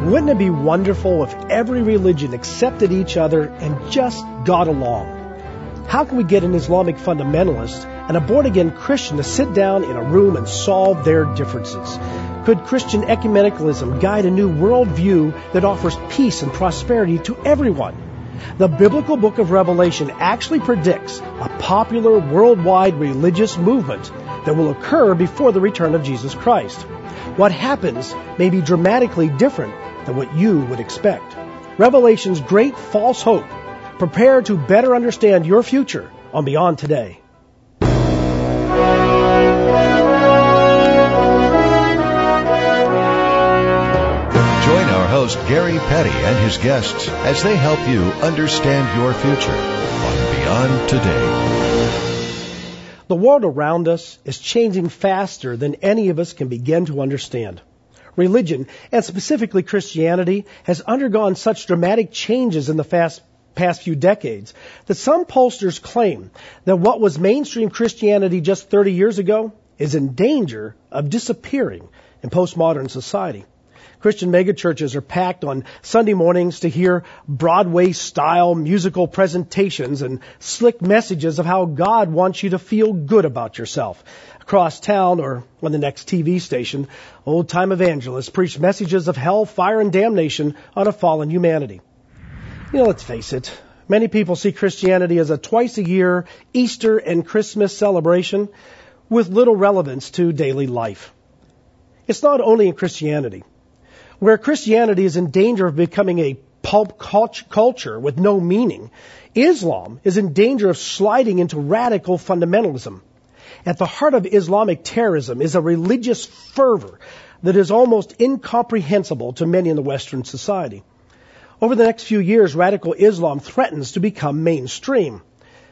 Wouldn't it be wonderful if every religion accepted each other and just got along? How can we get an Islamic fundamentalist and a born-again Christian to sit down in a room and solve their differences? Could Christian ecumenicalism guide a new worldview that offers peace and prosperity to everyone? The biblical book of Revelation actually predicts a popular worldwide religious movement that will occur before the return of Jesus Christ. What happens may be dramatically different than what you would expect. Revelation's great false hope. Prepare to better understand your future on Beyond Today. Join our host Gary Petty and his guests as they help you understand your future on Beyond Today. The world around us is changing faster than any of us can begin to understand. Religion, and specifically Christianity, has undergone such dramatic changes in the past few decades that some pollsters claim that what was mainstream Christianity just 30 years ago is in danger of disappearing in postmodern society. Christian megachurches are packed on Sunday mornings to hear Broadway-style musical presentations and slick messages of how God wants you to feel good about yourself. Across town or on the next TV station, old-time evangelists preach messages of hell, fire, and damnation on a fallen humanity. Let's face it, many people see Christianity as a twice-a-year Easter and Christmas celebration with little relevance to daily life. It's not only in Christianity. Where Christianity is in danger of becoming a pulp culture with no meaning, Islam is in danger of sliding into radical fundamentalism. At the heart of Islamic terrorism is a religious fervor that is almost incomprehensible to many in the Western society. Over the next few years, radical Islam threatens to become mainstream.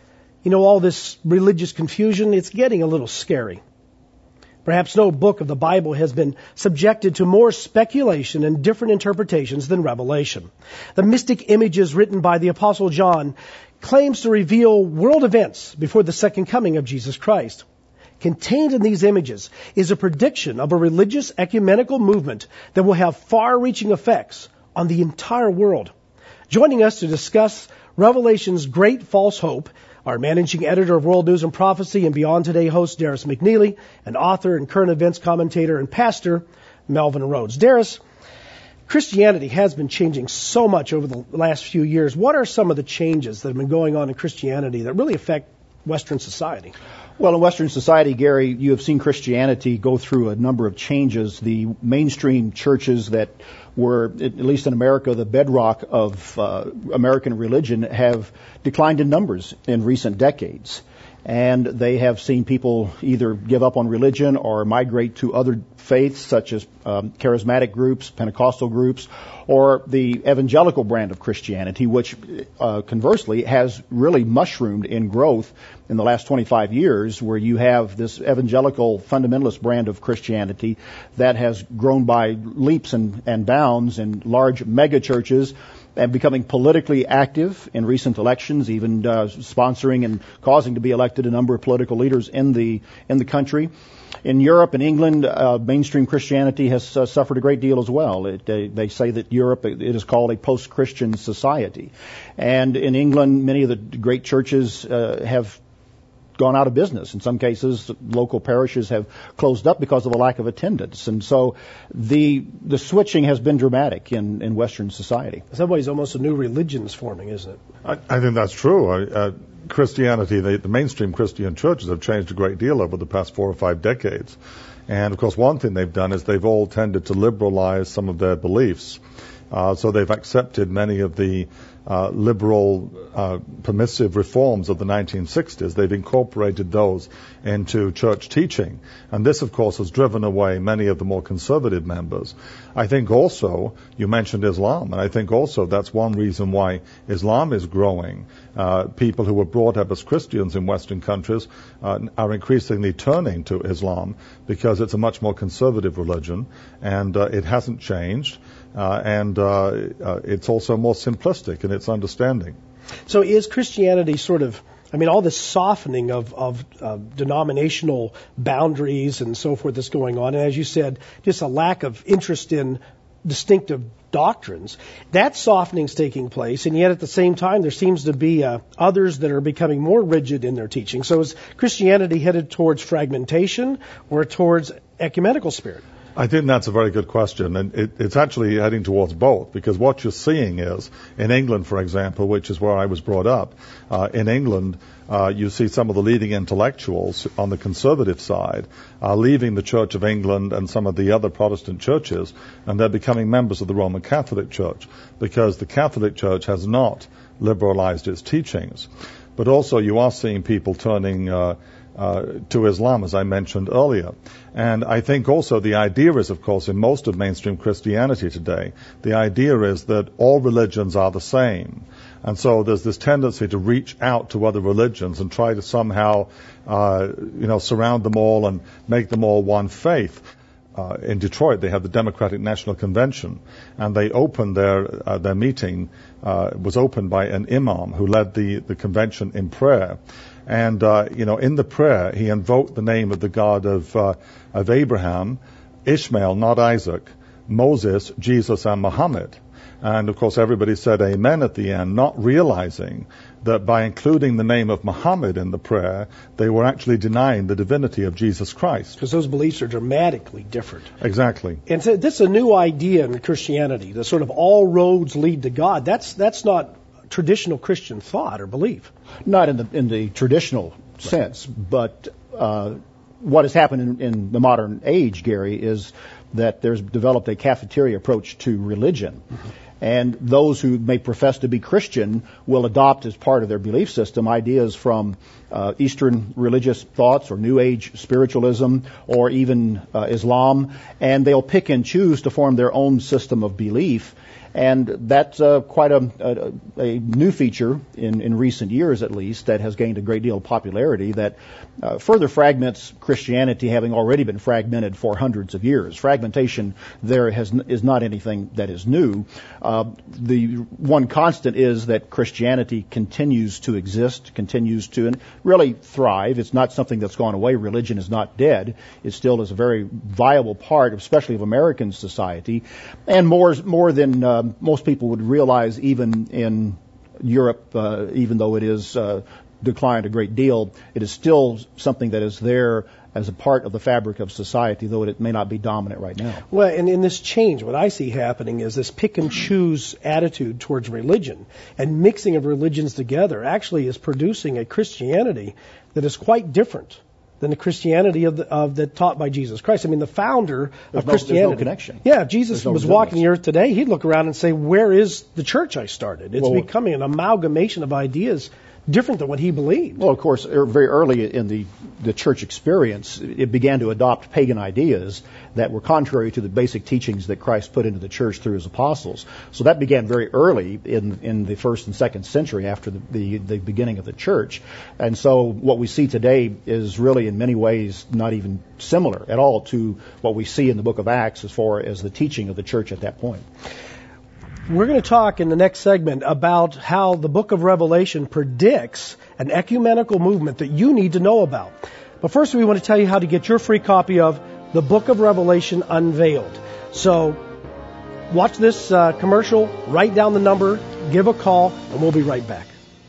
All this religious confusion, it's getting a little scary. Perhaps no book of the Bible has been subjected to more speculation and different interpretations than Revelation. The mystic images written by the Apostle John claims to reveal world events before the second coming of Jesus Christ. Contained in these images is a prediction of a religious ecumenical movement that will have far-reaching effects on the entire world. Joining us to discuss Revelation's great false hope, our managing editor of World News and Prophecy and Beyond Today host Darris McNeely, and author and current events commentator and pastor Melvin Rhodes. Darris, Christianity has been changing so much over the last few years. What are some of the changes that have been going on in Christianity that really affect Western society? Well, in Western society, Gary, you have seen Christianity go through a number of changes. The mainstream churches that were, at least in America, the bedrock of American religion have declined in numbers in recent decades. And they have seen people either give up on religion or migrate to other faiths, such as charismatic groups, Pentecostal groups, or the evangelical brand of Christianity, which conversely has really mushroomed in growth in the last 25 years, where you have this evangelical fundamentalist brand of Christianity that has grown by leaps and bounds in large mega churches and becoming politically active in recent elections, even sponsoring and causing to be elected a number of political leaders in the country. In Europe and England, mainstream Christianity has suffered a great deal as well. They say that Europe, it is called a post-Christian society. And in England, many of the great churches have gone out of business. In some cases, local parishes have closed up because of a lack of attendance. And so the switching has been dramatic in Western society. In some ways, almost a new religion is forming, isn't it? I think that's true. Christianity, the mainstream Christian churches have changed a great deal over the past 4 or 5 decades. And, of course, one thing they've done is they've all tended to liberalize some of their beliefs. So they've accepted many of the liberal, permissive reforms of the 1960s. They've incorporated those into church teaching. And this, of course, has driven away many of the more conservative members. I think also, you mentioned Islam, and I think also that's one reason why Islam is growing. People who were brought up as Christians in Western countries are increasingly turning to Islam because it's a much more conservative religion, and it hasn't changed. And it's also more simplistic in its understanding. So is Christianity sort of, all this softening of denominational boundaries and so forth that's going on, and as you said, just a lack of interest in distinctive doctrines. That softening's taking place, and yet at the same time there seems to be others that are becoming more rigid in their teaching. So is Christianity headed towards fragmentation or towards ecumenical spirit? I think that's a very good question, and it's actually heading towards both, because what you're seeing is, in England, for example, which is where I was brought up, in England, you see some of the leading intellectuals on the conservative side leaving the Church of England and some of the other Protestant churches, and they're becoming members of the Roman Catholic Church, because the Catholic Church has not liberalized its teachings. But also you are seeing people turning to Islam, as I mentioned earlier. And I think also the idea is, of course, in most of mainstream Christianity today, the idea is that all religions are the same. And so there's this tendency to reach out to other religions and try to somehow, surround them all and make them all one faith. In Detroit, they have the Democratic National Convention, and they opened their meeting, was opened by an imam who led the convention in prayer. And, in the prayer, he invoked the name of the God of Abraham, Ishmael, not Isaac, Moses, Jesus, and Muhammad. And, of course, everybody said amen at the end, not realizing that by including the name of Muhammad in the prayer, they were actually denying the divinity of Jesus Christ. Because those beliefs are dramatically different. Exactly. And so this is a new idea in Christianity, the sort of all roads lead to God. That's not traditional Christian thought or belief. Not in the traditional sense, but what has happened in the modern age, Gary, is that there's developed a cafeteria approach to religion. Mm-hmm. And those who may profess to be Christian will adopt as part of their belief system ideas from Eastern religious thoughts or New Age spiritualism or even Islam, and they'll pick and choose to form their own system of belief. And that's quite a new feature in recent years, at least, that has gained a great deal of popularity that further fragments Christianity, having already been fragmented for hundreds of years. Fragmentation there is not anything that is new. The one constant is that Christianity continues to exist, continues to and really thrive. It's not something that's gone away. Religion is not dead. It still is a very viable part, especially of American society, and more than most people would realize, even in Europe, even though it is declined a great deal, it is still something that is there as a part of the fabric of society, though it may not be dominant right now. Well, and in this change, what I see happening is this pick and choose attitude towards religion, and mixing of religions together actually is producing a Christianity that is quite different than the Christianity that taught by Jesus Christ. I mean, the founder of Christianity. There's no connection. Yeah, if Jesus was walking the earth today, he'd look around and say, "Where is the church I started?" It's becoming an amalgamation of ideas different than what he believed. Well, of course, very early in the church experience, it began to adopt pagan ideas that were contrary to the basic teachings that Christ put into the church through his apostles. So that began very early in the first and second century after the beginning of the church. And so what we see today is really in many ways not even similar at all to what we see in the book of Acts as far as the teaching of the church at that point. We're going to talk in the next segment about how the book of Revelation predicts an ecumenical movement that you need to know about. But first, we want to tell you how to get your free copy of the book of Revelation Unveiled. So watch this commercial, write down the number, give a call, and we'll be right back.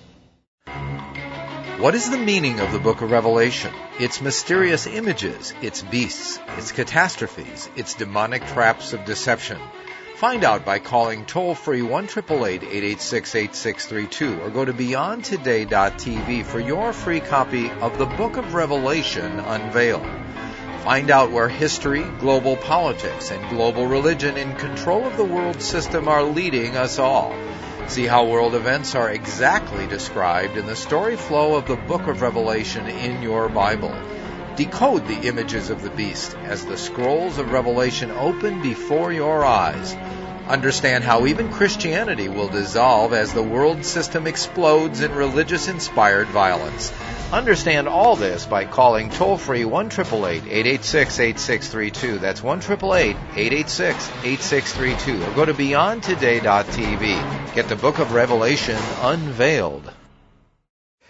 What is the meaning of the book of Revelation? Its mysterious images, its beasts, its catastrophes, its demonic traps of deception. Find out by calling toll-free 1-888-886-8632 or go to beyondtoday.tv for your free copy of the Book of Revelation Unveiled. Find out where history, global politics, and global religion in control of the world system are leading us all. See how world events are exactly described in the story flow of the Book of Revelation in your Bible. Decode the images of the beast as the scrolls of Revelation open before your eyes. Understand how even Christianity will dissolve as the world system explodes in religious-inspired violence. Understand all this by calling toll-free 1-888-886-8632. That's 1-888-886-8632. Or go to beyondtoday.tv. Get the Book of Revelation Unveiled.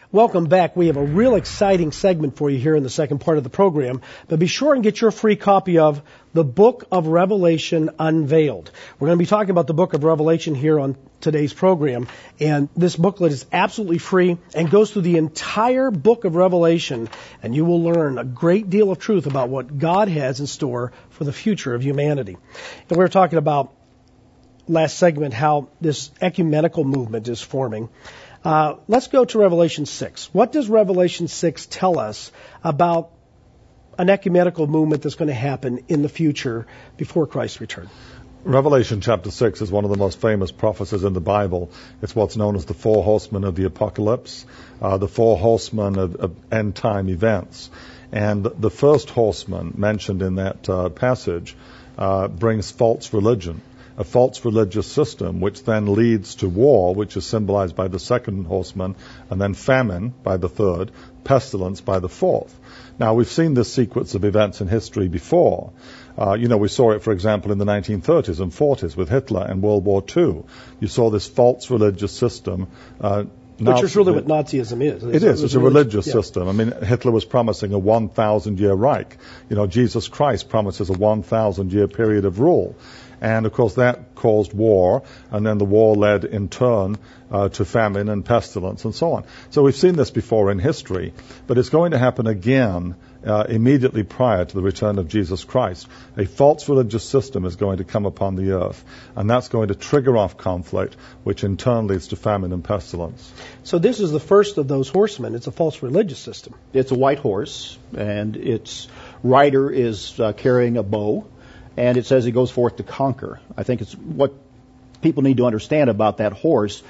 Welcome back. We have a real exciting segment for you here in the second part of the program, but be sure and get your free copy of The Book of Revelation Unveiled. We're going to be talking about the Book of Revelation here on today's program, and this booklet is absolutely free and goes through the entire Book of Revelation, and you will learn a great deal of truth about what God has in store for the future of humanity. And we were talking about last segment how this ecumenical movement is forming. Let's go to Revelation 6. What does Revelation 6 tell us about an ecumenical movement that's going to happen in the future before Christ's return? Revelation chapter 6 is one of the most famous prophecies in the Bible. It's what's known as the four horsemen of the apocalypse, the four horsemen of end-time events. And the first horseman mentioned in that passage brings false religion, a false religious system, which then leads to war, which is symbolized by the second horseman, and then famine by the third, pestilence by the fourth. Now, we've seen this sequence of events in history before. We saw it, for example, in the 1930s and 40s with Hitler and World War II. You saw this false religious system. Which is really what Nazism is. It is. It's a religious system. I mean, Hitler was promising a 1,000-year Reich. Jesus Christ promises a 1,000-year period of rule. And, of course, that caused war, and then the war led, in turn, to famine and pestilence and so on. So we've seen this before in history, but it's going to happen again immediately prior to the return of Jesus Christ. A false religious system is going to come upon the earth, and that's going to trigger off conflict, which in turn leads to famine and pestilence. So this is the first of those horsemen. It's a false religious system. It's a white horse, and its rider is carrying a bow. And it says he goes forth to conquer. I think it's what people need to understand about that horse,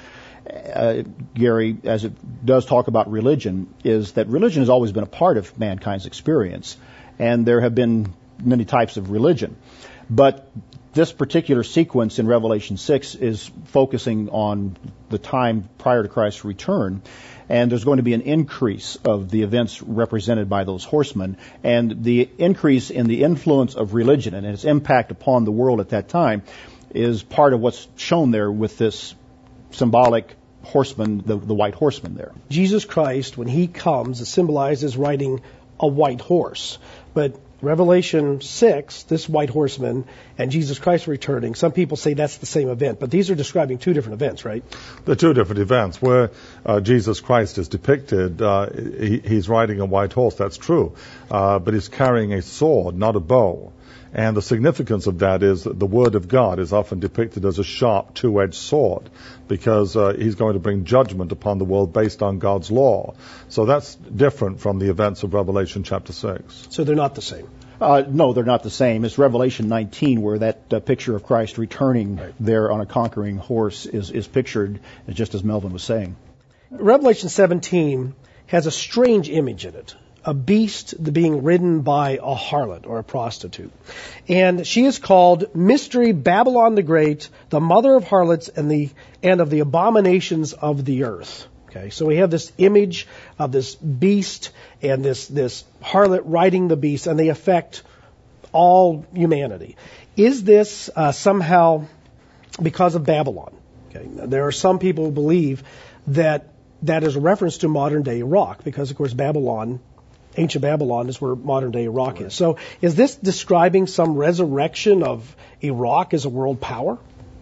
Gary, as it does talk about religion, is that religion has always been a part of mankind's experience. And there have been many types of religion. But this particular sequence in Revelation 6 is focusing on the time prior to Christ's return. And there's going to be an increase of the events represented by those horsemen, and the increase in the influence of religion and its impact upon the world at that time is part of what's shown there with this symbolic horseman, the white horseman there. Jesus Christ, when he comes, is symbolized as riding a white horse. But Revelation 6, this white horseman, and Jesus Christ returning, some people say that's the same event, but these are describing two different events, right? They're two different events. Where Jesus Christ is depicted, he's riding a white horse, that's true, but he's carrying a sword, not a bow. And the significance of that is that the Word of God is often depicted as a sharp, two-edged sword, because he's going to bring judgment upon the world based on God's law. So that's different from the events of Revelation chapter 6. So they're not the same? No, they're not the same. It's Revelation 19 where that picture of Christ returning there on a conquering horse is pictured, just as Melvin was saying. Revelation 17 has a strange image in it. A beast being ridden by a harlot or a prostitute. And she is called Mystery Babylon the Great, the mother of harlots and of the abominations of the earth. Okay, so we have this image of this beast and this harlot riding the beast, and they affect all humanity. Is this somehow because of Babylon? Okay, there are some people who believe that is a reference to modern day Iraq, because of course ancient Babylon is where modern-day Iraq is. So is this describing some resurrection of Iraq as a world power?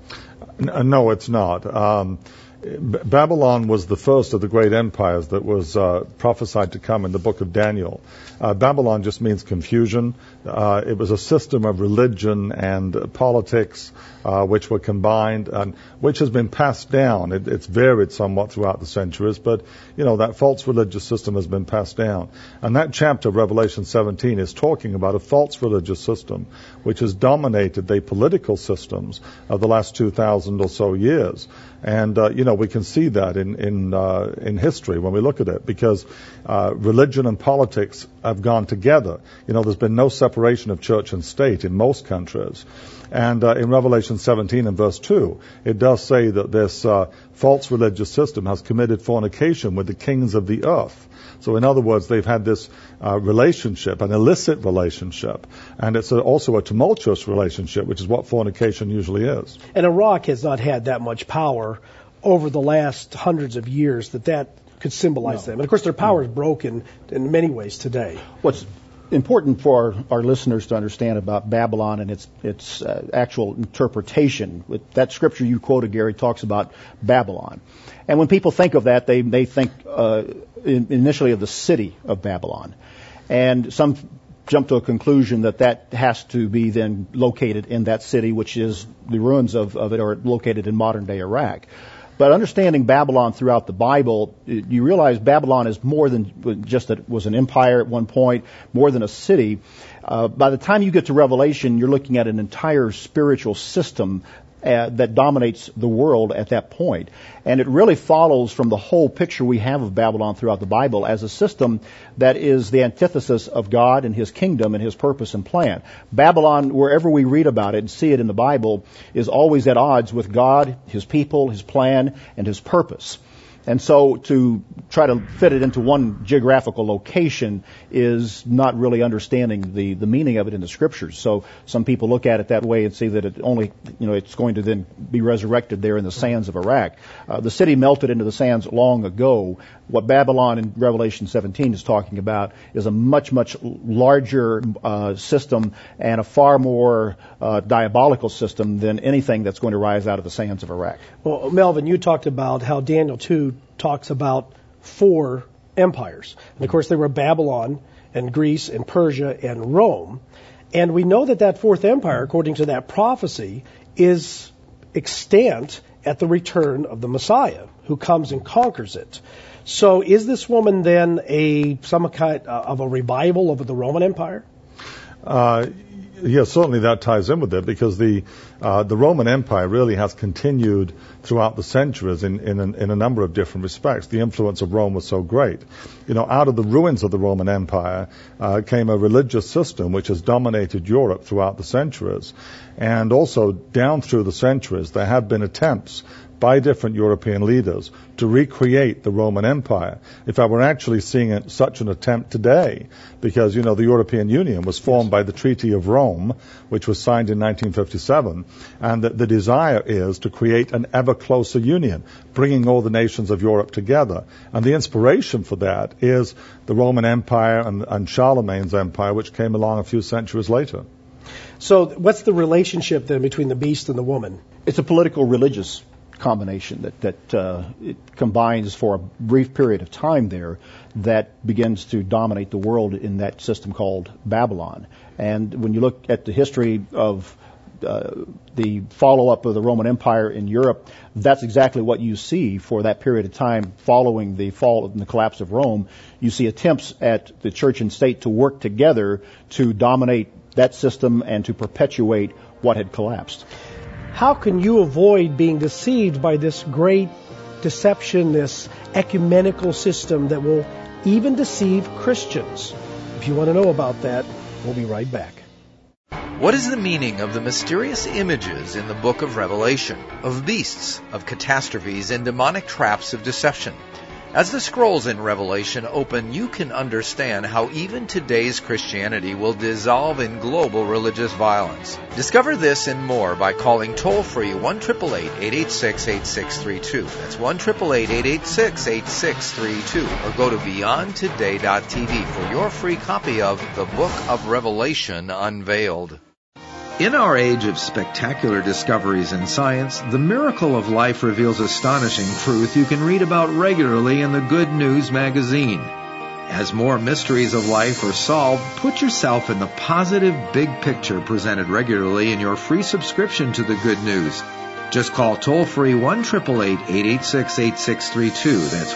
No, it's not. Babylon was the first of the great empires that was prophesied to come in the book of Daniel. Babylon just means confusion. It was a system of religion and politics which were combined, and which has been passed down. It's varied somewhat throughout the centuries, but that false religious system has been passed down. And that chapter of Revelation 17 is talking about a false religious system which has dominated the political systems of the last 2,000 or so years. And we can see that in history when we look at it, because religion and politics have gone together. There's been no separation of church and state in most countries. And in Revelation 17 and verse 2, it does say that this false religious system has committed fornication with the kings of the earth. So in other words, they've had this relationship, an illicit relationship, and it's also a tumultuous relationship, which is what fornication usually is. And Iraq has not had that much power over the last hundreds of years that could symbolize them. And of course, their power is broken in many ways today. What's important for our listeners to understand about Babylon and its actual interpretation, with that scripture you quoted, Gary, talks about Babylon. And when people think of that, they think initially of the city of Babylon. And some jump to a conclusion that has to be then located in that city, which is the ruins of it are located in modern-day Iraq. But understanding Babylon throughout the Bible, you realize Babylon is more than just that it was an empire at one point, more than a city. By the time you get to Revelation, you're looking at an entire spiritual system that dominates the world at that point. And it really follows from the whole picture we have of Babylon throughout the Bible as a system that is the antithesis of God and His kingdom and His purpose and plan. Babylon, wherever we read about it and see it in the Bible, is always at odds with God, His people, His plan, and His purpose. And so to try to fit it into one geographical location is not really understanding the meaning of it in the Scriptures. So some people look at it that way and see that it only, it's going to then be resurrected there in the sands of Iraq. The city melted into the sands long ago. What Babylon in Revelation 17 is talking about is a much, much larger system and a far more diabolical system than anything that's going to rise out of the sands of Iraq. Well, Melvin, you talked about how Daniel 2 talks about 4 empires. And of course, they were Babylon and Greece and Persia and Rome. And we know that 4th empire, according to that prophecy, is extant at the return of the Messiah, who comes and conquers it. So is this woman then some kind of a revival of the Roman Empire? Yes, certainly that ties in with it, because the Roman Empire really has continued throughout the centuries in a number of different respects. The influence of Rome was so great. Out of the ruins of the Roman Empire came a religious system which has dominated Europe throughout the centuries. And also down through the centuries, there have been attempts by different European leaders to recreate the Roman Empire. In fact, we're actually seeing such an attempt today because, the European Union was formed by the Treaty of Rome, which was signed in 1957, and the desire is to create an ever closer union, bringing all the nations of Europe together. And the inspiration for that is the Roman Empire and Charlemagne's empire, which came along a few centuries later. So what's the relationship then between the beast and the woman? It's a political-religious combination that it combines for a brief period of time there that begins to dominate the world in that system called Babylon. And when you look at the history of the follow-up of the Roman Empire in Europe, that's exactly what you see for that period of time following the fall and the collapse of Rome. You see attempts at the church and state to work together to dominate that system and to perpetuate what had collapsed. How can you avoid being deceived by this great deception, this ecumenical system that will even deceive Christians? If you want to know about that, we'll be right back. What is the meaning of the mysterious images in the book of Revelation, of beasts, of catastrophes, and demonic traps of deception? As the scrolls in Revelation open, you can understand how even today's Christianity will dissolve in global religious violence. Discover this and more by calling toll-free 1-888-886-8632. That's 1-888-886-8632. Or go to BeyondToday.tv for your free copy of The Book of Revelation Unveiled. In our age of spectacular discoveries in science, the miracle of life reveals astonishing truth you can read about regularly in the Good News magazine. As more mysteries of life are solved, put yourself in the positive big picture presented regularly in your free subscription to the Good News. Just call toll-free 1-888-886-8632. That's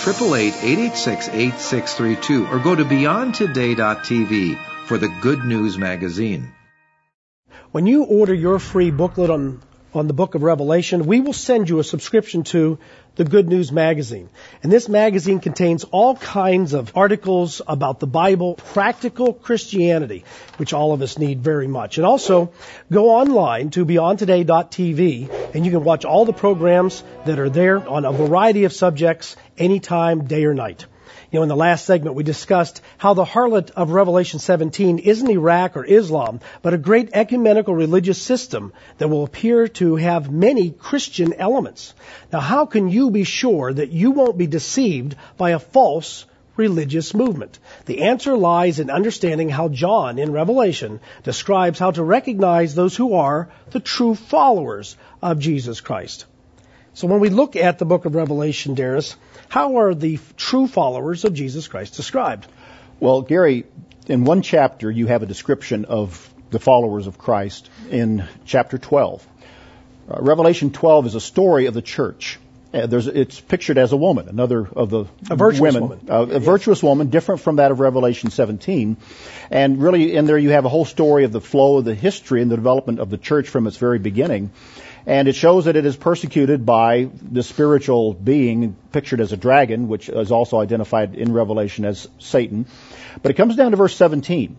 1-888-886-8632. Or go to BeyondToday.tv for the Good News magazine. When you order your free booklet on the book of Revelation, we will send you a subscription to the Good News magazine. And this magazine contains all kinds of articles about the Bible, practical Christianity, which all of us need very much. And also, go online to BeyondToday.tv, and you can watch all the programs that are there on a variety of subjects anytime, day or night. In the last segment, we discussed how the harlot of Revelation 17 isn't Iraq or Islam, but a great ecumenical religious system that will appear to have many Christian elements. Now, how can you be sure that you won't be deceived by a false religious movement? The answer lies in understanding how John in Revelation describes how to recognize those who are the true followers of Jesus Christ. So when we look at the book of Revelation, Darius, how are the true followers of Jesus Christ described? Well, Gary, in one chapter you have a description of the followers of Christ in chapter 12. Revelation 12 is a story of the church. It's pictured as a woman, another of the virtuous women. Woman. A virtuous woman, different from that of Revelation 17. And really in there you have a whole story of the flow of the history and the development of the church from its very beginning. And it shows that it is persecuted by the spiritual being pictured as a dragon, which is also identified in Revelation as Satan. But it comes down to verse 17.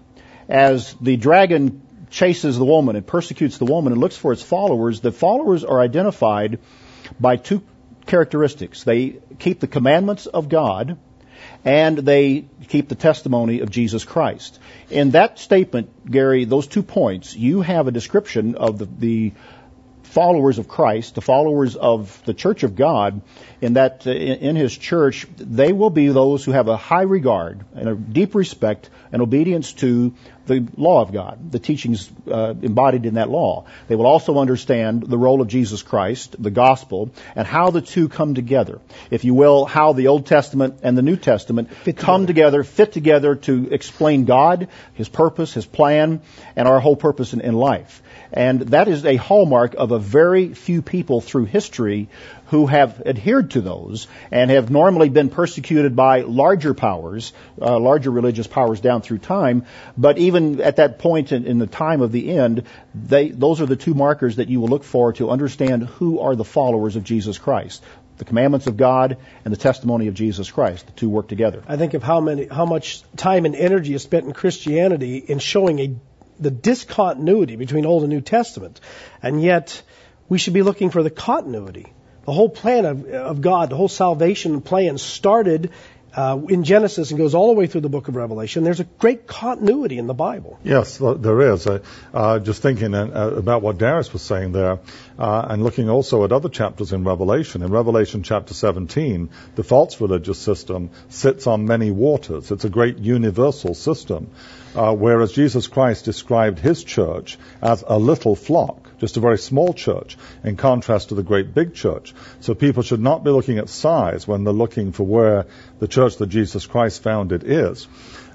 As the dragon chases the woman and persecutes the woman and looks for its followers, the followers are identified by two characteristics. They keep the commandments of God, and they keep the testimony of Jesus Christ. In that statement, Gary, those 2 points, you have a description of the followers of Christ, the followers of the Church of God, in that in His church, they will be those who have a high regard and a deep respect and obedience to the law of God, the teachings embodied in that law. They will also understand the role of Jesus Christ, the gospel, and how the two come together. If you will, how the Old Testament and the New Testament fit together to explain God, His purpose, His plan, and our whole purpose in life. And that is a hallmark of a very few people through history who have adhered to those and have normally been persecuted by larger powers, larger religious powers down through time. But even at that point in the time of the end, those are the two markers that you will look for to understand who are the followers of Jesus Christ. The commandments of God and the testimony of Jesus Christ. The two work together. I think of how much time and energy is spent in Christianity in showing the discontinuity between Old and New Testament. And yet, we should be looking for the continuity. The whole plan of God, the whole salvation plan started in Genesis and goes all the way through the book of Revelation. There's a great continuity in the Bible. Yes, there is. Just thinking about what Darius was saying there, and looking also at other chapters in Revelation. In Revelation chapter 17, the false religious system sits on many waters. It's a great universal system. Whereas Jesus Christ described His church as a little flock, just a very small church, in contrast to the great big church. So people should not be looking at size when they're looking for where the church that Jesus Christ founded is.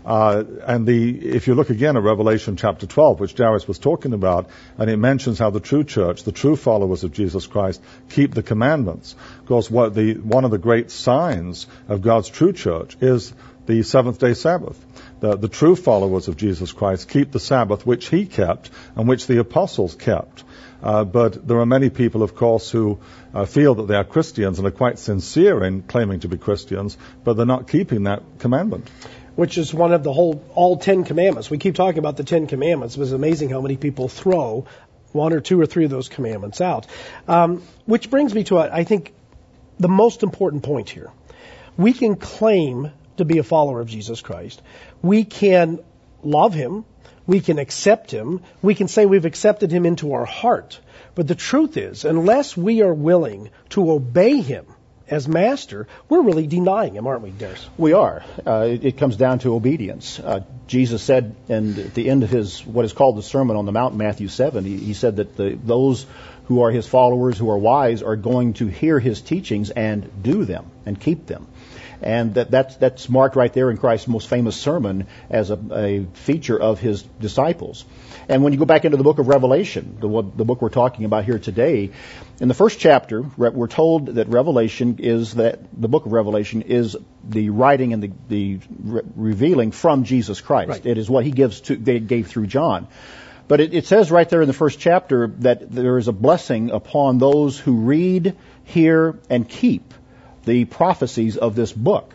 If you look again at Revelation chapter 12, which Darius was talking about, and it mentions how the true church, the true followers of Jesus Christ, keep the commandments. Of course, one of the great signs of God's true church is the seventh-day Sabbath. The true followers of Jesus Christ keep the Sabbath, which He kept and which the apostles kept. But there are many people, of course, who feel that they are Christians and are quite sincere in claiming to be Christians, but they're not keeping that commandment. Which is one of all 10 commandments. We keep talking about the 10 commandments. It was amazing how many people throw one or two or three of those commandments out. Which brings me to, I think, the most important point here. We can claim to be a follower of Jesus Christ. We can love Him. We can accept Him. We can say we've accepted Him into our heart. But the truth is, unless we are willing to obey Him as Master, we're really denying Him, aren't we, Darius? We are. It comes down to obedience. Jesus said at the end of what is called the Sermon on the Mount, Matthew 7, he said that those who are His followers, who are wise, are going to hear His teachings and do them and keep them. And that's marked right there in Christ's most famous sermon as a feature of His disciples. And when you go back into the book of Revelation, the book we're talking about here today, in the first chapter, we're told that the book of Revelation is the writing and the revealing from Jesus Christ. Right. It is what He gave through John. But it says right there in the first chapter that there is a blessing upon those who read, hear, and keep the prophecies of this book.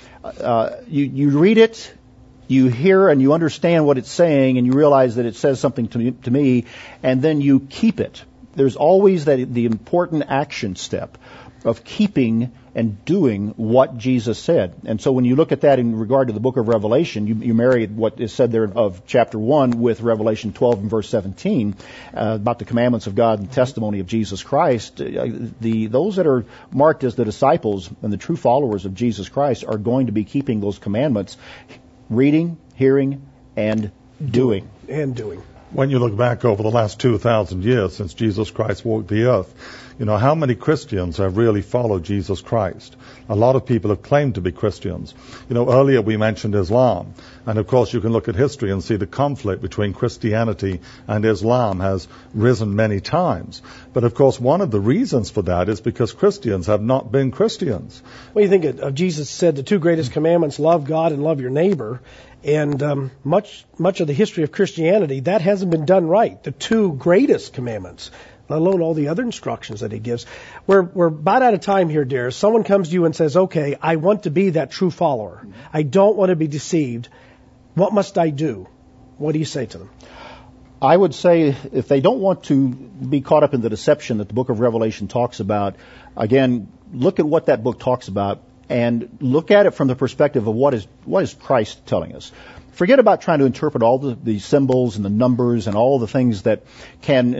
You read it, you hear and you understand what it's saying, and you realize that it says something to me, and then you keep it. There's always the important action step of keeping and doing what Jesus said. And so when you look at that in regard to the book of Revelation, you marry what is said there of chapter 1 with Revelation 12 and verse 17 about the commandments of God and testimony of Jesus Christ. Those that are marked as the disciples and the true followers of Jesus Christ are going to be keeping those commandments, reading, hearing, and doing. When you look back over the last 2,000 years since Jesus Christ walked the earth, how many Christians have really followed Jesus Christ? A lot of people have claimed to be Christians. Earlier we mentioned Islam. And of course you can look at history and see the conflict between Christianity and Islam has risen many times. But of course one of the reasons for that is because Christians have not been Christians. Well, you think of Jesus said the two greatest commandments, love God and love your neighbor. And much of the history of Christianity, that hasn't been done right. The two greatest commandments, let alone all the other instructions that he gives. We're about out of time here, dear. Someone comes to you and says, okay, I want to be that true follower. I don't want to be deceived. What must I do? What do you say to them? I would say if they don't want to be caught up in the deception that the book of Revelation talks about, again, look at what that book talks about and look at it from the perspective of what is Christ telling us. Forget about trying to interpret all the symbols and the numbers and all the things that can,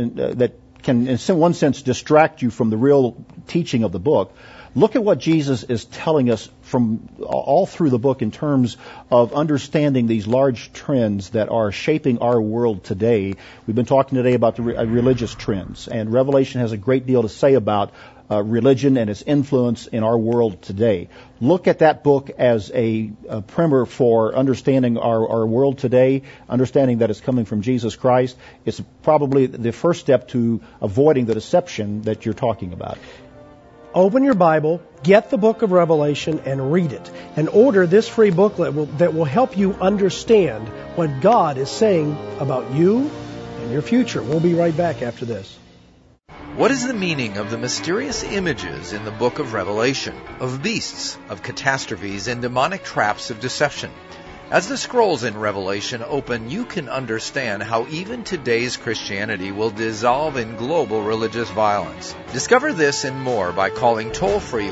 in one sense, distract you from the real teaching of the book. Look at what Jesus is telling us from all through the book in terms of understanding these large trends that are shaping our world today. We've been talking today about the religious trends, and Revelation has a great deal to say about religion and its influence in our world today. Look at that book as a primer for understanding our world today, understanding that it's coming from Jesus Christ. It's probably the first step to avoiding the deception that you're talking about. Open your Bible, get the book of Revelation, and read it. And order this free booklet that will help you understand what God is saying about you and your future. We'll be right back after this. What is the meaning of the mysterious images in the book of Revelation, of beasts, of catastrophes, and demonic traps of deception? As the scrolls in Revelation open, you can understand how even today's Christianity will dissolve in global religious violence. Discover this and more by calling toll-free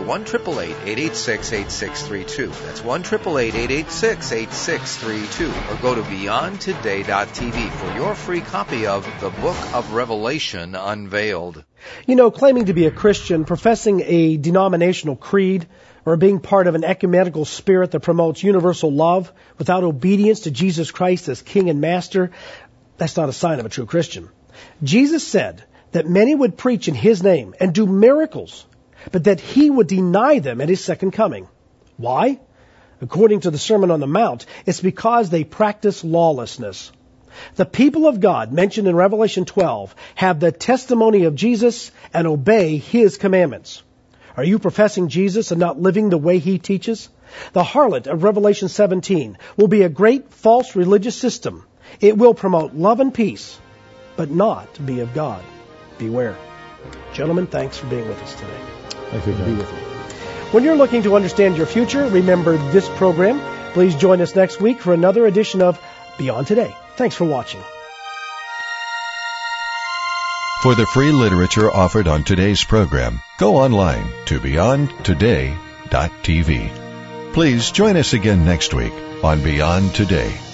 1-888-886-8632. That's 1-888-886-8632. Or go to BeyondToday.tv for your free copy of The Book of Revelation Unveiled. Claiming to be a Christian, professing a denominational creed, or being part of an ecumenical spirit that promotes universal love without obedience to Jesus Christ as King and Master, that's not a sign of a true Christian. Jesus said that many would preach in His name and do miracles, but that He would deny them at His second coming. Why? According to the Sermon on the Mount, it's because they practice lawlessness. The people of God, mentioned in Revelation 12, have the testimony of Jesus and obey His commandments. Are you professing Jesus and not living the way He teaches? The harlot of Revelation 17 will be a great false religious system. It will promote love and peace, but not be of God. Beware. Gentlemen, thanks for being with us today. Thank you. Be with you. When you're looking to understand your future, remember this program. Please join us next week for another edition of Beyond Today. Thanks for watching. For the free literature offered on today's program, go online to BeyondToday.tv. Please join us again next week on Beyond Today.